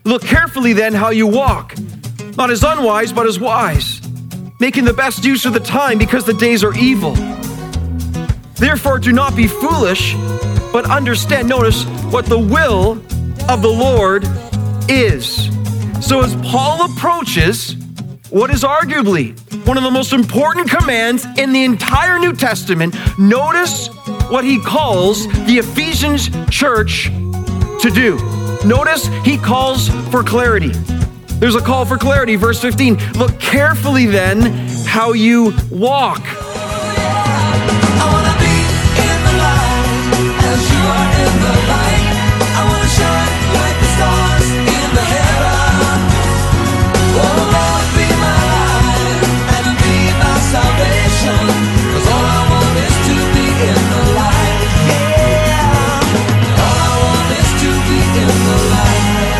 Look carefully then how you walk, not as unwise, but as wise, making the best use of the time because the days are evil. Therefore, do not be foolish, but understand, notice, what the will of the Lord is. So as Paul approaches what is arguably one of the most important commands in the entire New Testament, notice what he calls the Ephesians church to do. Notice he calls for clarity. There's a call for clarity. Verse 15, look carefully then how you walk. I want to be in the light as you are in the light. I want to shine like the stars in the heaven. Oh Lord, be my light and be my salvation. 'Cause all I want is to be in the light. Yeah. All I want is to be in the light.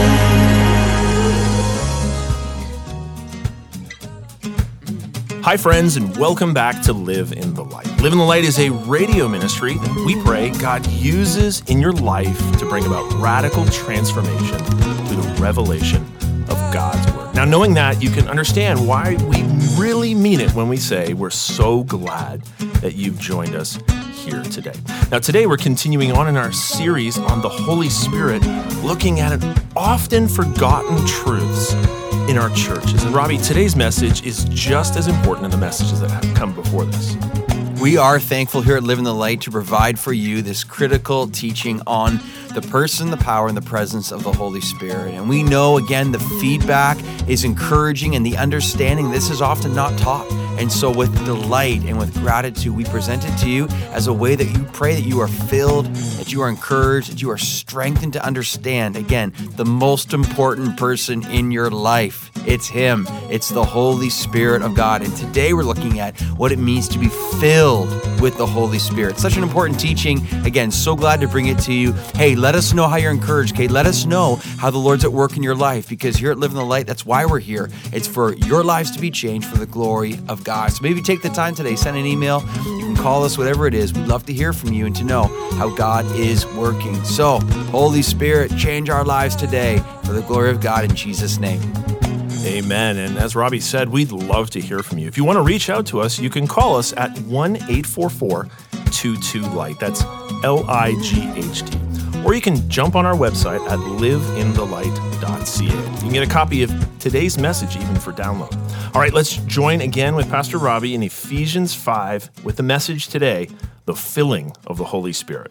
Hi, friends, and welcome back to Live in the Light. Live in the Light is a radio ministry that we pray God uses in your life to bring about radical transformation through the revelation of God's Word. Now, knowing that, you can understand why we really mean it when we say we're so glad that you've joined us here today. Now, today we're continuing on in our series on the Holy Spirit, looking at often forgotten truths in our churches. And Robbie, today's message is just as important as the messages that have come before this. We are thankful here at Live in the Light to provide for you this critical teaching on the person, the power, and the presence of the Holy Spirit. And we know, again, the feedback is encouraging and the understanding this is often not taught. And so with delight and with gratitude, we present it to you as a way that you pray that you are filled, that you are encouraged, that you are strengthened to understand, again, the most important person in your life. It's Him. It's the Holy Spirit of God. And today we're looking at what it means to be filled with the Holy Spirit. Such an important teaching. Again, so glad to bring it to you. Hey, let us know how you're encouraged, Kate. Let us know how the Lord's at work in your life, because here at Live in the Light, that's why we're here. It's for your lives to be changed for the glory of God. So maybe take the time today, send an email. You can call us, whatever it is. We'd love to hear from you and to know how God is working. So, Holy Spirit, change our lives today for the glory of God in Jesus' name. Amen. And as Robbie said, we'd love to hear from you. If you want to reach out to us, you can call us at 1-844-22-LIGHT. That's LIGHT. Or you can jump on our website at liveinthelight.ca. You can get a copy of today's message even for download. All right, let's join again with Pastor Robbie in Ephesians 5 with the message today, the filling of the Holy Spirit.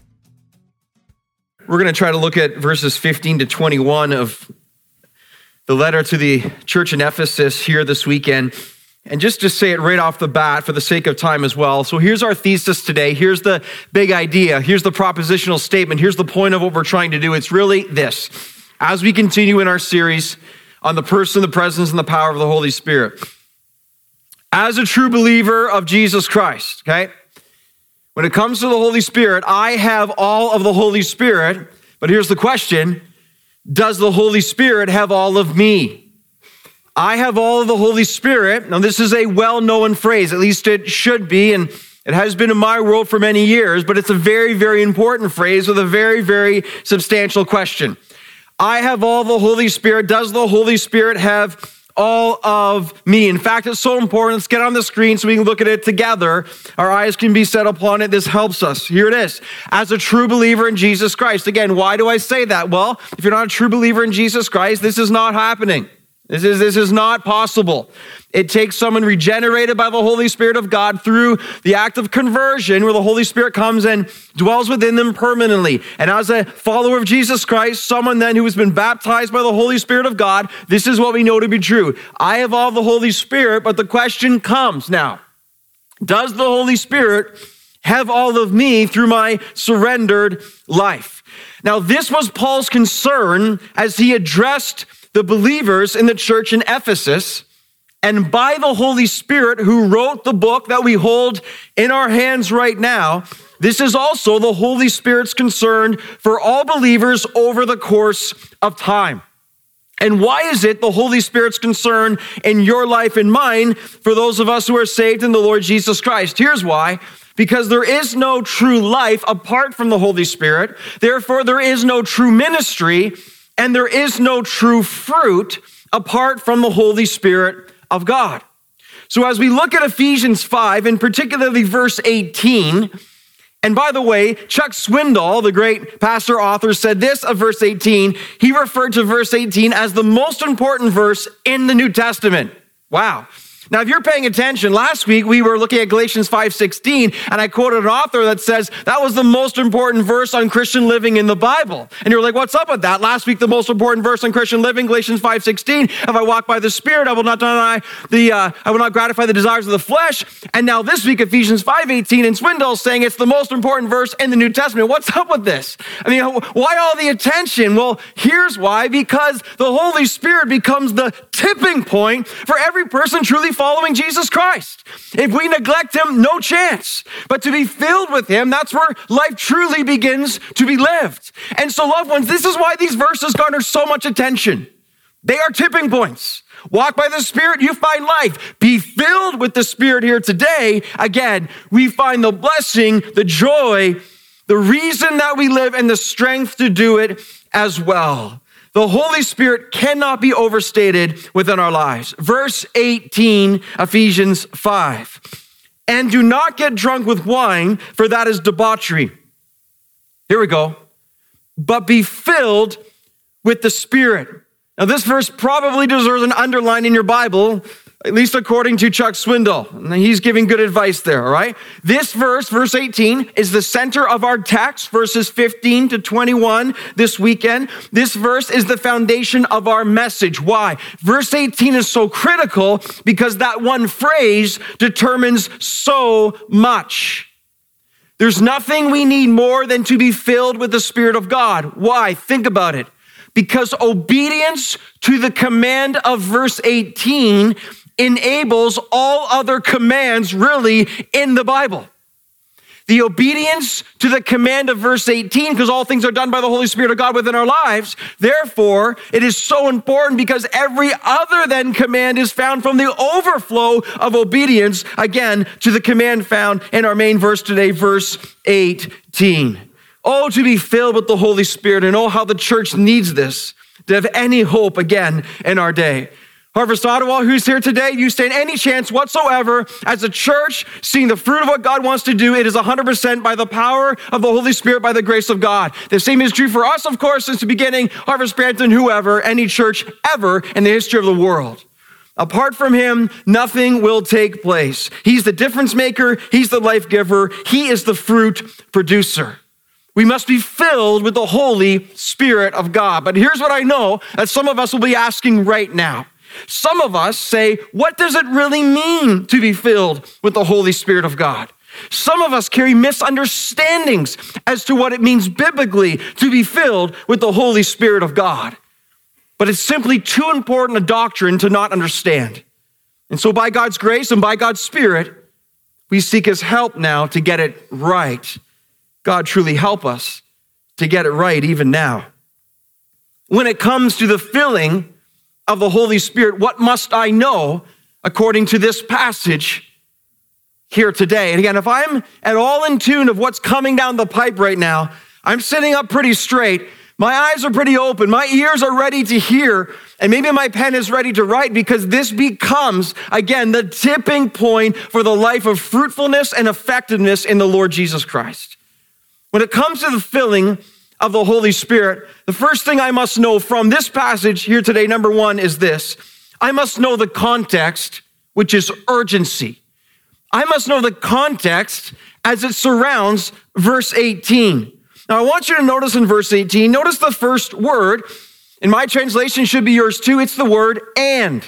We're going to try to look at verses 15 to 21 of the letter to the church in Ephesus here this weekend. And just to say it right off the bat for the sake of time as well. So here's our thesis today. Here's the big idea. Here's the propositional statement. Here's the point of what we're trying to do. It's really this. As we continue in our series on the person, the presence, and the power of the Holy Spirit. As a true believer of Jesus Christ, okay? When it comes to the Holy Spirit, I have all of the Holy Spirit. But here's the question. Does the Holy Spirit have all of me? I have all of the Holy Spirit. Now, this is a well-known phrase, at least it should be, and it has been in my world for many years, but it's a very, very important phrase with a very, very substantial question. I have all the Holy Spirit. Does the Holy Spirit have all of me? In fact, it's so important. Let's get on the screen so we can look at it together. Our eyes can be set upon it. This helps us. Here it is. As a true believer in Jesus Christ. Again, why do I say that? Well, if you're not a true believer in Jesus Christ, this is not happening. This is not possible. It takes someone regenerated by the Holy Spirit of God through the act of conversion, where the Holy Spirit comes and dwells within them permanently. And as a follower of Jesus Christ, someone then who has been baptized by the Holy Spirit of God, this is what we know to be true. I have all the Holy Spirit, but the question comes now, does the Holy Spirit have all of me through my surrendered life? Now, this was Paul's concern as he addressed the believers in the church in Ephesus, and by the Holy Spirit who wrote the book that we hold in our hands right now, this is also the Holy Spirit's concern for all believers over the course of time. And why is it the Holy Spirit's concern in your life and mine for those of us who are saved in the Lord Jesus Christ? Here's why. Because there is no true life apart from the Holy Spirit. Therefore, there is no true ministry. and there is no true fruit apart from the Holy Spirit of God. So as we look at Ephesians 5, and particularly verse 18, and by the way, Chuck Swindoll, the great pastor author, said this of verse 18. He referred to verse 18 as the most important verse in the New Testament. Wow. Now, if you're paying attention, last week we were looking at Galatians 5:16, and I quoted an author that says that was the most important verse on Christian living in the Bible. And you're like, what's up with that? Last week, the most important verse on Christian living, Galatians 5:16, if I walk by the Spirit, I will not gratify the desires of the flesh. And now this week, Ephesians 5:18, and Swindoll's saying it's the most important verse in the New Testament. What's up with this? I mean, why all the attention? Well, here's why. Because the Holy Spirit becomes the tipping point for every person truly following Jesus Christ. If we neglect him, no chance. But to be filled with him, that's where life truly begins to be lived. And so, loved ones, this is why these verses garner so much attention. They are tipping points. Walk by the Spirit, you find life. Be filled with the Spirit here today. Again, we find the blessing, the joy, the reason that we live, and the strength to do it as well. The Holy Spirit cannot be overstated within our lives. Verse 18, Ephesians 5. And do not get drunk with wine, for that is debauchery. Here we go. But be filled with the Spirit. Now, this verse probably deserves an underline in your Bible, at least according to Chuck Swindoll. And he's giving good advice there, all right? This verse, verse 18, is the center of our text, verses 15 to 21 this weekend. This verse is the foundation of our message. Why? Verse 18 is so critical because that one phrase determines so much. There's nothing we need more than to be filled with the Spirit of God. Why? Think about it. Because obedience to the command of verse 18 enables all other commands really in the Bible. The obedience to the command of verse 18, because all things are done by the Holy Spirit of God within our lives. Therefore, it is so important because every other then command is found from the overflow of obedience, again, to the command found in our main verse today, verse 18. Oh, to be filled with the Holy Spirit, and oh, how the church needs this to have any hope again in our day. Harvest Ottawa, who's here today, you stand any chance whatsoever as a church seeing the fruit of what God wants to do, it is 100% by the power of the Holy Spirit, by the grace of God. The same is true for us, of course, since the beginning, Harvest Brampton, whoever, any church ever in the history of the world. Apart from him, nothing will take place. He's the difference maker. He's the life giver. He is the fruit producer. We must be filled with the Holy Spirit of God. But here's what I know that some of us will be asking right now. Some of us say, what does it really mean to be filled with the Holy Spirit of God? Some of us carry misunderstandings as to what it means biblically to be filled with the Holy Spirit of God. But it's simply too important a doctrine to not understand. And so by God's grace and by God's Spirit, we seek his help now to get it right. God truly help us to get it right even now. When it comes to the filling of the Holy Spirit, what must I know according to this passage here today? And again, if I'm at all in tune of what's coming down the pipe right now, I'm sitting up pretty straight. My eyes are pretty open. My ears are ready to hear. And maybe my pen is ready to write because this becomes, again, the tipping point for the life of fruitfulness and effectiveness in the Lord Jesus Christ. When it comes to the filling of the Holy Spirit, the first thing I must know from this passage here today, number one, is this. I must know the context, which is urgency. I must know the context as it surrounds verse 18. Now, I want you to notice in verse 18, notice the first word. In my translation, should be yours too. It's the word and.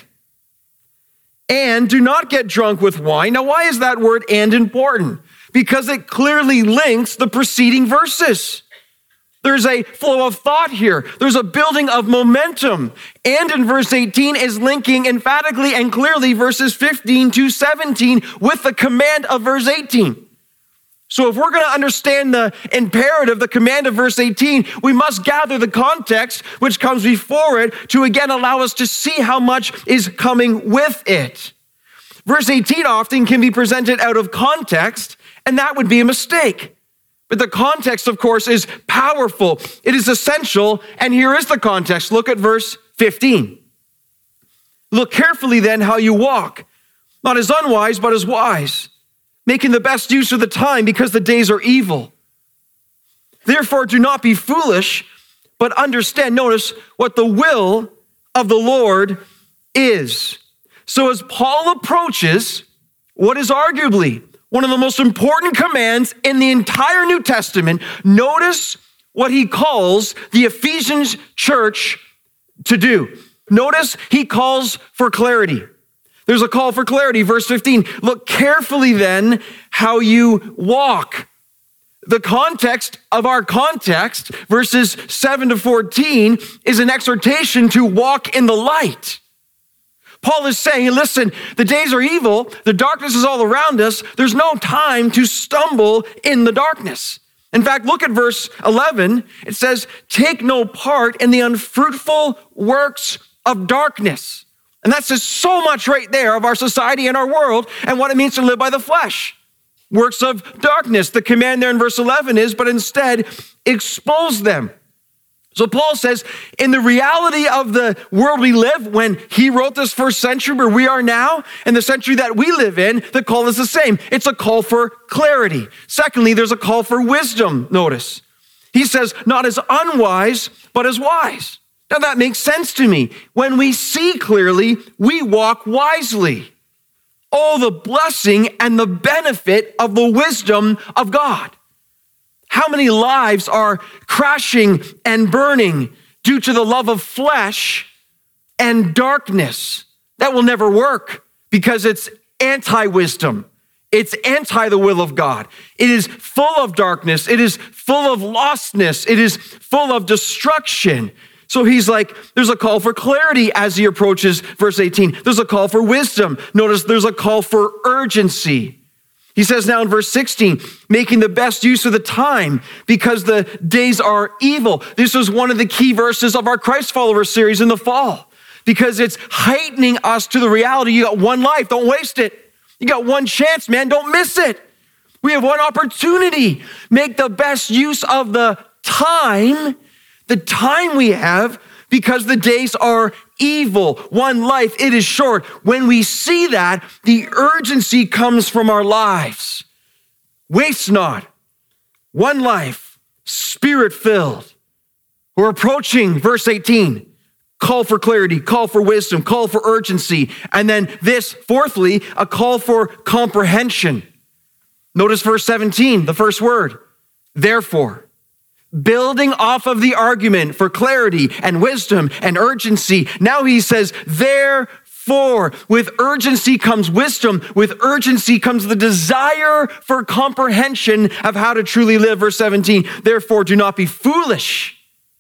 And do not get drunk with wine. Now, why is that word and important? Because it clearly links the preceding verses. There's a flow of thought here. There's a building of momentum. And in verse 18 is linking emphatically and clearly verses 15 to 17 with the command of verse 18. So if we're going to understand the imperative, the command of verse 18, we must gather the context which comes before it to again allow us to see how much is coming with it. Verse 18 often can be presented out of context, and that would be a mistake. But the context, of course, is powerful. It is essential. And here is the context. Look at verse 15. Look carefully then how you walk, not as unwise, but as wise, making the best use of the time because the days are evil. Therefore, do not be foolish, but understand, notice, what the will of the Lord is. So as Paul approaches what is arguably one of the most important commands in the entire New Testament, notice what he calls the Ephesians church to do. Notice he calls for clarity. There's a call for clarity. Verse 15, look carefully then how you walk. The context of our context, verses 7 to 14, is an exhortation to walk in the light. Paul is saying, listen, the days are evil. The darkness is all around us. There's no time to stumble in the darkness. In fact, look at verse 11. It says, take no part in the unfruitful works of darkness. And that says so much right there of our society and our world and what it means to live by the flesh. Works of darkness. The command there in verse 11 is, but instead expose them. So Paul says, in the reality of the world we live, when he wrote this first century where we are now, and the century that we live in, the call is the same. It's a call for clarity. Secondly, there's a call for wisdom, notice. He says, not as unwise, but as wise. Now that makes sense to me. When we see clearly, we walk wisely. Oh, the blessing and the benefit of the wisdom of God. How many lives are crashing and burning due to the love of flesh and darkness? That will never work because it's anti-wisdom. It's anti the will of God. It is full of darkness. It is full of lostness. It is full of destruction. So he's like, there's a call for clarity as he approaches verse 18. There's a call for wisdom. Notice there's a call for urgency. He says now in verse 16, making the best use of the time because the days are evil. This was one of the key verses of our Christ Follower series in the fall because it's heightening us to the reality. You got one life, don't waste it. You got one chance, man, don't miss it. We have one opportunity. Make the best use of the time we have because the days are evil. One life, it is short. When we see that, the urgency comes from our lives. Waste not. One life, spirit-filled. We're approaching verse 18. Call for clarity, call for wisdom, call for urgency. And then this, fourthly, a call for comprehension. Notice verse 17, the first word. Therefore. Building off of the argument for clarity and wisdom and urgency. Now he says, therefore, with urgency comes wisdom. With urgency comes the desire for comprehension of how to truly live. Verse 17, therefore, do not be foolish,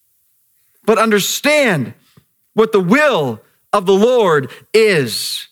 but understand what the will of the Lord is.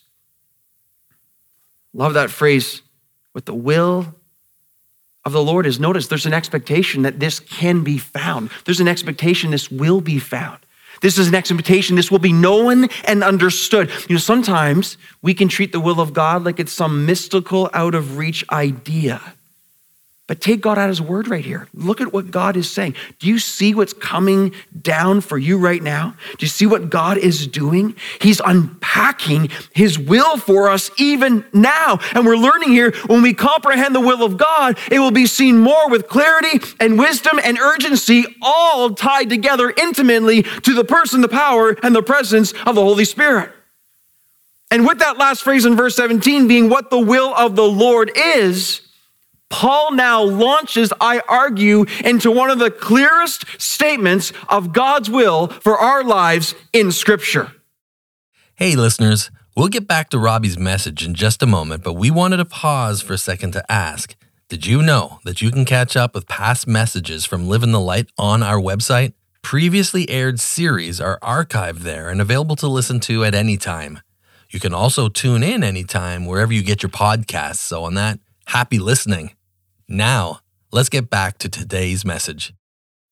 Love that phrase, what the will of the Lord is. Notice there's an expectation that this can be found. There's an expectation this will be found. This is an expectation this will be known and understood. You know, sometimes we can treat the will of God like it's some mystical, out of reach idea. But take God at his word right here. Look at what God is saying. Do you see what's coming down for you right now? Do you see what God is doing? He's unpacking his will for us even now. And we're learning here, when we comprehend the will of God, it will be seen more with clarity and wisdom and urgency, all tied together intimately to the person, the power, and the presence of the Holy Spirit. And with that last phrase in verse 17 being what the will of the Lord is, Paul now launches, I argue, into one of the clearest statements of God's will for our lives in Scripture. Hey, listeners, we'll get back to Robbie's message in just a moment, but we wanted to pause for a second to ask, did you know that you can catch up with past messages from Live in the Light on our website? Previously aired series are archived there and available to listen to at any time. You can also tune in anytime wherever you get your podcasts, so on that, happy listening. Now, let's get back to today's message.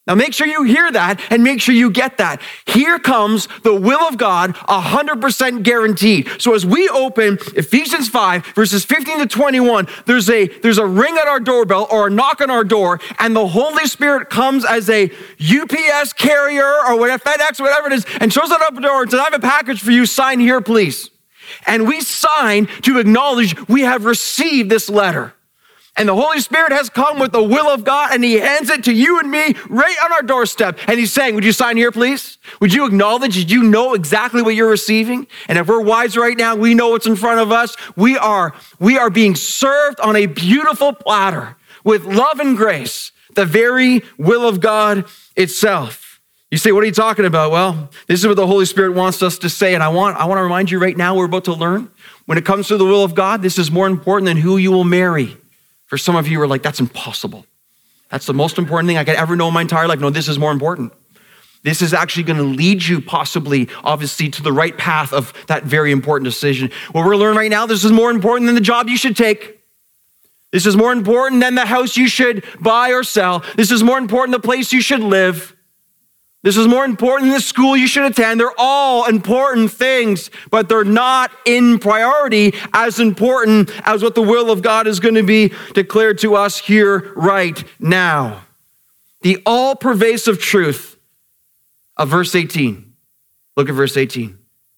Now make sure you hear that and make sure you get that. Here comes the will of God, 100% guaranteed. So as we open Ephesians 5, verses 15 to 21, there's a ring at our doorbell or a knock on our door, and the Holy Spirit comes as a UPS carrier or whatever, FedEx, whatever it is, and shows up at the door and says, I have a package for you, sign here, please. And we sign to acknowledge we have received this letter. And the Holy Spirit has come with the will of God, and he hands it to you and me right on our doorstep. And he's saying, would you sign here, please? Would you acknowledge that you know exactly what you're receiving? And if we're wise right now, we know what's in front of us. We are being served on a beautiful platter with love and grace, the very will of God itself. You say, what are you talking about? Well, this is what the Holy Spirit wants us to say. And I want to remind you right now, we're about to learn, when it comes to the will of God, this is more important than who you will marry. For some of you who are like, that's impossible. That's the most important thing I could ever know in my entire life. No, this is more important. This is actually going to lead you possibly, obviously, to the right path of that very important decision. What we're learning right now, this is more important than the job you should take. This is more important than the house you should buy or sell. This is more important than the place you should live. This is more important than the school you should attend. They're all important things, but they're not in priority as important as what the will of God is going to be declared to us here right now. The all-pervasive truth of verse 18. Look at verse 18.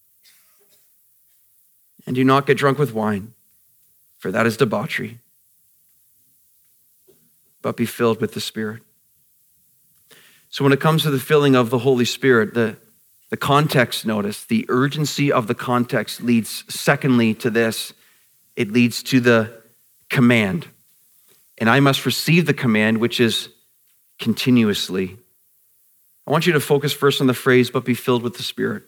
And do not get drunk with wine, for that is debauchery, but be filled with the Spirit. So when it comes to the filling of the Holy Spirit, the context, notice, the urgency of the context leads secondly to this. It leads to the command. And I must receive the command, which is continuously. I want you to focus first on the phrase, but be filled with the Spirit.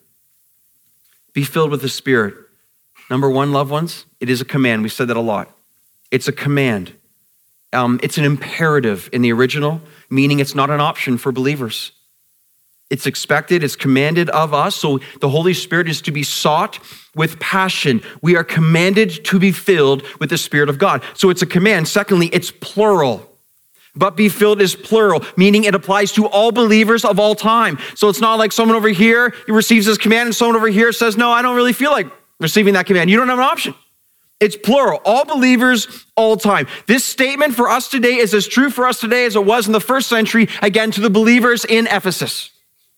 Be filled with the Spirit. Number one, loved ones, it is a command. We said that a lot. It's a command. It's an imperative in the original, meaning it's not an option for believers. It's expected, it's commanded of us. So the Holy Spirit is to be sought with passion. We are commanded to be filled with the Spirit of God. So it's a command. Secondly, it's plural. But be filled is plural, meaning it applies to all believers of all time. So it's not like someone over here receives this command and someone over here says, no, I don't really feel like receiving that command. You don't have an option. It's plural, all believers, all time. This statement for us today is as true for us today as it was in the first century, again, to the believers in Ephesus.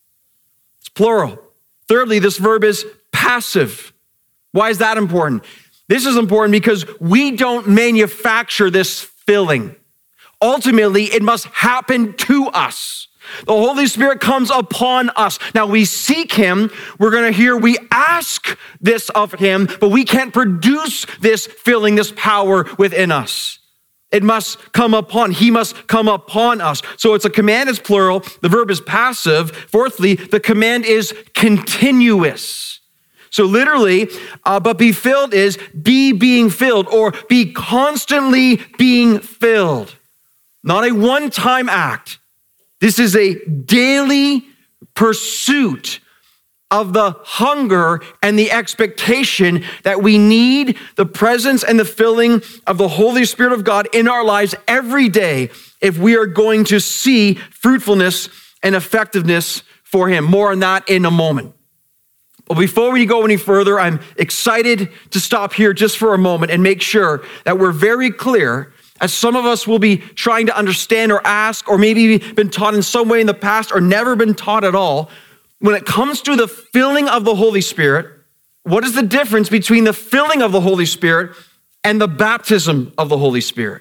It's plural. Thirdly, this verb is passive. Why is that important? This is important because we don't manufacture this filling. Ultimately, it must happen to us. The Holy Spirit comes upon us. Now we seek him. We're going to hear we ask this of him, but we can't produce this filling, this power within us. It must come upon, he must come upon us. So it's a command, it's plural. The verb is passive. Fourthly, the command is continuous. So literally, but be filled is be being filled or be constantly being filled. Not a one-time act. This is a daily pursuit of the hunger and the expectation that we need the presence and the filling of the Holy Spirit of God in our lives every day if we are going to see fruitfulness and effectiveness for him. More on that in a moment. But before we go any further, I'm excited to stop here just for a moment and make sure that we're very clear, as some of us will be trying to understand or ask, or maybe been taught in some way in the past or never been taught at all. When it comes to the filling of the Holy Spirit, what is the difference between the filling of the Holy Spirit and the baptism of the Holy Spirit?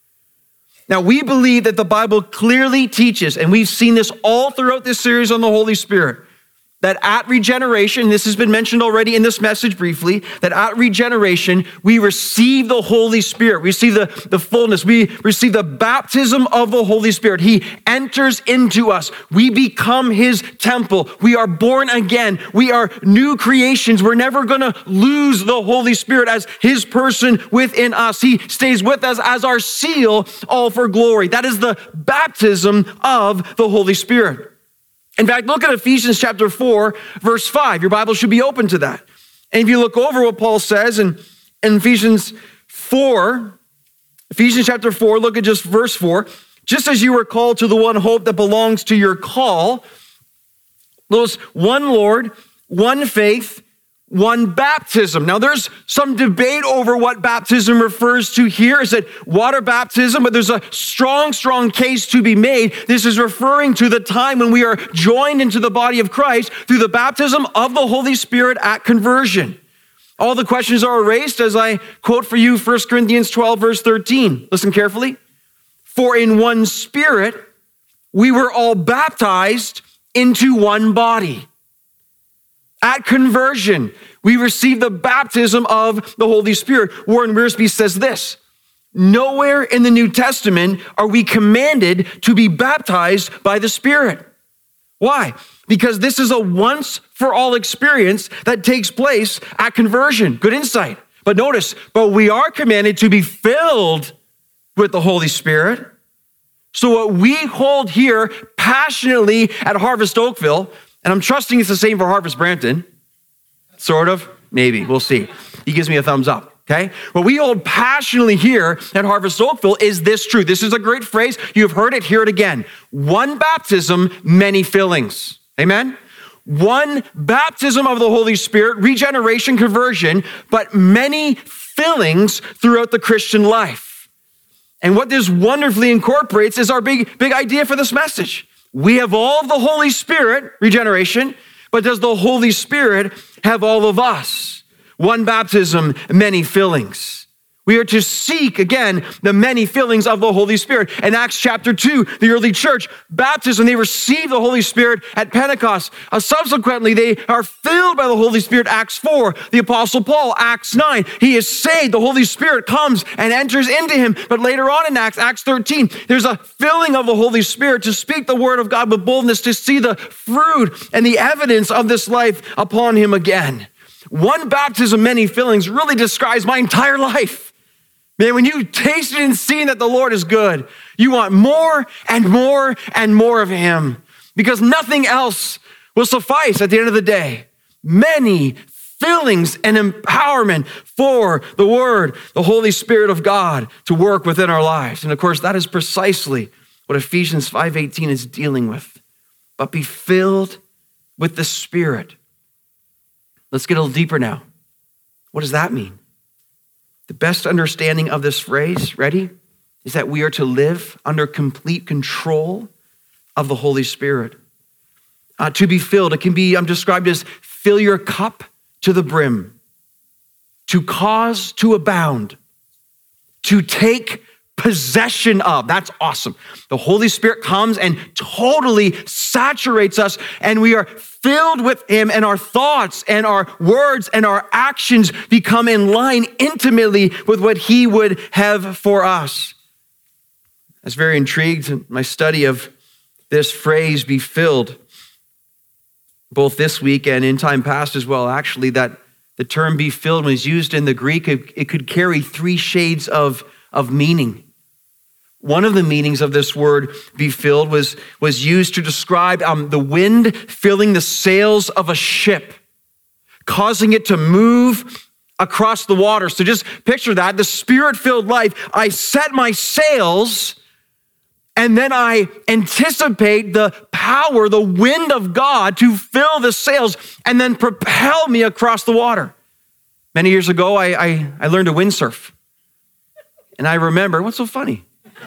Now, we believe that the Bible clearly teaches, and we've seen this all throughout this series on the Holy Spirit, that at regeneration, this has been mentioned already in this message briefly, that at regeneration, we receive the Holy Spirit. We receive the fullness. We receive the baptism of the Holy Spirit. He enters into us. We become his temple. We are born again. We are new creations. We're never going to lose the Holy Spirit as his person within us. He stays with us as our seal, all for glory. That is the baptism of the Holy Spirit. In fact, look at Ephesians chapter 4, verse 5. Your Bible should be open to that. And if you look over what Paul says in Ephesians chapter 4, look at just verse 4. Just as you were called to the one hope that belongs to your call, those one Lord, one faith, one baptism. Now there's some debate over what baptism refers to here. Is it water baptism? But there's a strong case to be made. This is referring to the time when we are joined into the body of Christ through the baptism of the Holy Spirit at conversion. All the questions are erased as I quote for you 1 Corinthians 12, verse 13. Listen carefully. For in one Spirit, we were all baptized into one body. At conversion, we receive the baptism of the Holy Spirit. Warren Wiersbe says this: nowhere in the New Testament are we commanded to be baptized by the Spirit. Why? Because this is a once-for-all experience that takes place at conversion. Good insight. But notice, but we are commanded to be filled with the Holy Spirit. So what we hold here passionately at Harvest Oakville, and I'm trusting it's the same for Harvest Brampton, sort of, maybe, we'll see. He gives me a thumbs up, okay? What we hold passionately here at Harvest Oakville is this truth. This is a great phrase. You've heard it, hear it again. One baptism, many fillings. Amen? One baptism of the Holy Spirit, regeneration, conversion, but many fillings throughout the Christian life. And what this wonderfully incorporates is our big idea for this message. We have all of the Holy Spirit, regeneration, but does the Holy Spirit have all of us? One baptism, many fillings. We are to seek, again, the many fillings of the Holy Spirit. In Acts chapter 2, the early church, baptism, they received the Holy Spirit at Pentecost. Subsequently, they are filled by the Holy Spirit, Acts 4. The Apostle Paul, Acts 9. He is saved. The Holy Spirit comes and enters into him. But later on in Acts 13, there's a filling of the Holy Spirit to speak the word of God with boldness, to see the fruit and the evidence of this life upon him again. One baptism, many fillings really describes my entire life. Man, when you've tasted and seen that the Lord is good, you want more and more and more of him, because nothing else will suffice at the end of the day. Many fillings and empowerment for the Word, the Holy Spirit of God to work within our lives. And of course, that is precisely what Ephesians 5:18 is dealing with. But be filled with the Spirit. Let's get a little deeper now. What does that mean? The best understanding of this phrase, ready, is that we are to live under complete control of the Holy Spirit. To be filled, it can be described as fill your cup to the brim, to cause to abound, to take possession of. That's awesome. The Holy Spirit comes and totally saturates us, and we are filled with him, and our thoughts and our words and our actions become in line intimately with what he would have for us. I was very intrigued in my study of this phrase, be filled, both this week and in time past as well, actually, that the term be filled was used in the Greek. It could carry three shades of meaning. One of the meanings of this word, be filled, was used to describe the wind filling the sails of a ship, causing it to move across the water. So just picture that, the Spirit-filled life. I set my sails, and then I anticipate the power, the wind of God to fill the sails and then propel me across the water. Many years ago, I learned to windsurf. And I remember, what's so funny?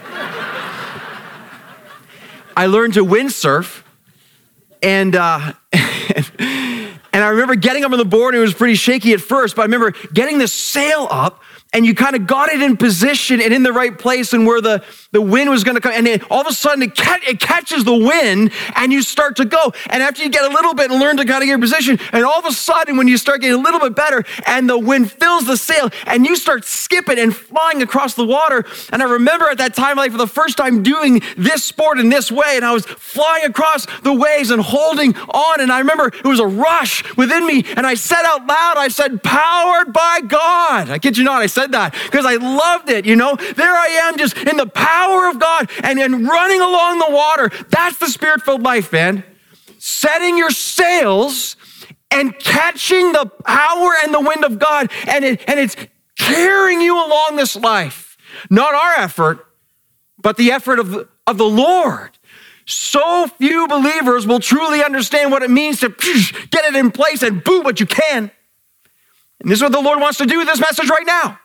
I learned to windsurf, and I remember getting up on the board, and it was pretty shaky at first, but I remember getting the sail up, and you kind of got it in position and in the right place and where the wind was going to come. And then all of a sudden it catches the wind and you start to go. And after you get a little bit and learn to kind of get your position, and all of a sudden when you start getting a little bit better and the wind fills the sail and you start skipping and flying across the water. And I remember at that time, like for the first time doing this sport in this way, and I was flying across the waves and holding on. And I remember it was a rush within me. And I said out loud, I said, powered by God. I kid you not, I said that because I loved it, you know. There I am just in the power of God and running along the water. That's the Spirit-filled life, man. Setting your sails and catching the power and the wind of God, and it's carrying you along this life. Not our effort, but the effort of of the Lord. So few believers will truly understand what it means to get it in place and do what you can. And this is what the Lord wants to do with this message right now.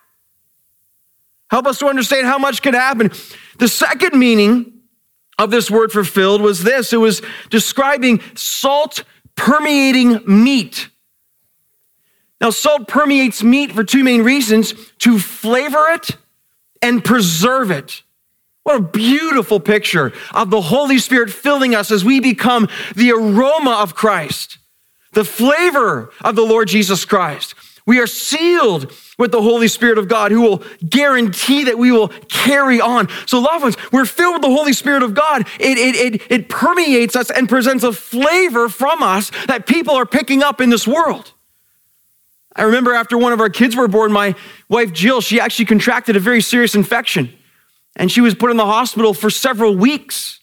Help us to understand how much can happen. The second meaning of this word fulfilled was this. It was describing salt permeating meat. Now, salt permeates meat for two main reasons: to flavor it and preserve it. What a beautiful picture of the Holy Spirit filling us as we become the aroma of Christ, the flavor of the Lord Jesus Christ. We are sealed with the Holy Spirit of God who will guarantee that we will carry on. So loved ones, we're filled with the Holy Spirit of God. It permeates us and presents a flavor from us that people are picking up in this world. I remember after one of our kids were born, my wife Jill, she actually contracted a very serious infection. And she was put in the hospital for several weeks.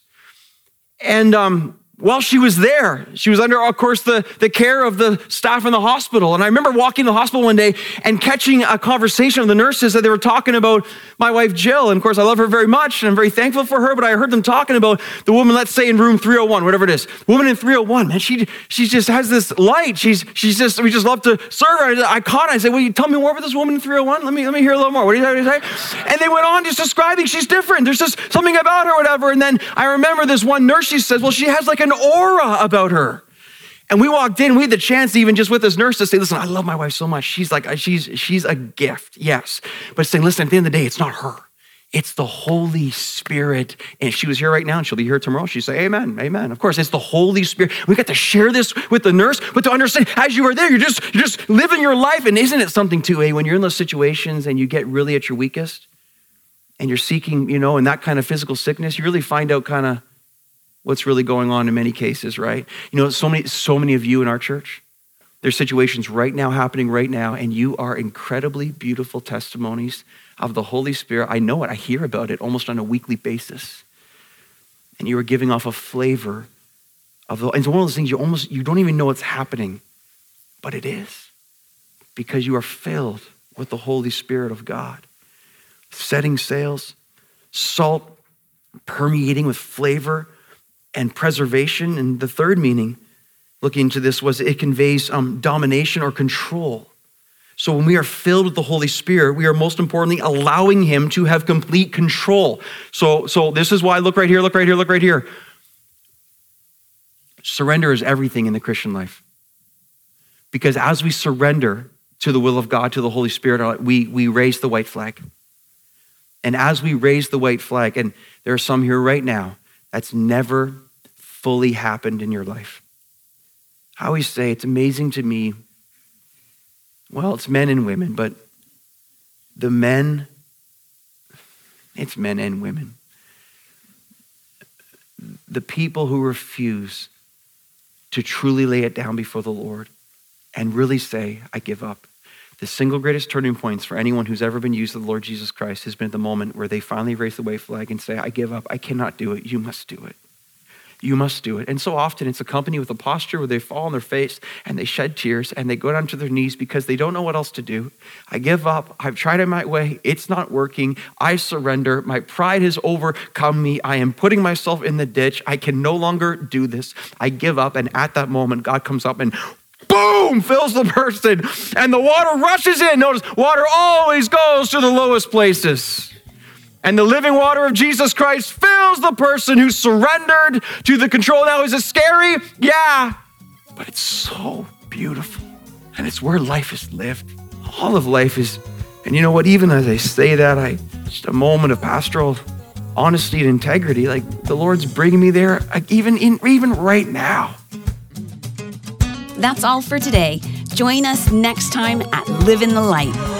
And while she was there, she was under, of course, the care of the staff in the hospital. And I remember walking to the hospital one day and catching a conversation of the nurses that they were talking about my wife, Jill. And of course, I love her very much and I'm very thankful for her, but I heard them talking about the woman, let's say in room 301, whatever it is. Woman in 301, man, she just has this light. We just love to serve her. I caught her. I said, well, you tell me more about this woman in 301? Let me hear a little more. What do you say? And they went on just describing she's different. There's just something about her, whatever. And then I remember this one nurse, she says, well, she has like an aura about her. And we walked in, we had the chance even just with this nurse to say, listen, I love my wife so much. She's a gift, yes. But saying, listen, at the end of the day, it's not her. It's the Holy Spirit. And if she was here right now and she'll be here tomorrow, she'd say, amen, amen. Of course, it's the Holy Spirit. We got to share this with the nurse, but to understand as you are there, you're just living your life. And isn't it something too, when you're in those situations and you get really at your weakest and you're seeking, in that kind of physical sickness, you really find out kind of what's really going on in many cases, right? So many of you in our church, there's situations right now happening right now, and you are incredibly beautiful testimonies of the Holy Spirit. I know it, I hear about it almost on a weekly basis. And you are giving off a flavor of and it's one of those things you don't even know it's happening, but it is. Because you are filled with the Holy Spirit of God. Setting sails, salt permeating with flavor and preservation. And the third meaning, looking into this, was it conveys domination or control. So when we are filled with the Holy Spirit, we are most importantly allowing him to have complete control. So this is why, look right here. Surrender is everything in the Christian life. Because as we surrender to the will of God, to the Holy Spirit, we raise the white flag. And as we raise the white flag, and there are some here right now, that's never fully happened in your life. I always say it's amazing to me, well, it's men and women, but it's men and women. The people who refuse to truly lay it down before the Lord and really say, I give up. The single greatest turning points for anyone who's ever been used of the Lord Jesus Christ has been at the moment where they finally raise the white flag and say, I give up. I cannot do it. You must do it. You must do it. And so often it's accompanied with a posture where they fall on their face and they shed tears and they go down to their knees because they don't know what else to do. I give up. I've tried it my way. It's not working. I surrender. My pride has overcome me. I am putting myself in the ditch. I can no longer do this. I give up. And at that moment, God comes up and boom, fills the person and the water rushes in. Notice, water always goes to the lowest places. And the living water of Jesus Christ fills the person who surrendered to the control. Now, is it scary? Yeah, but it's so beautiful. And it's where life is lived. All of life is, and you know what, even as I say that, just a moment of pastoral honesty and integrity, like the Lord's bringing me there, even right now. That's all for today. Join us next time at Live in the Light.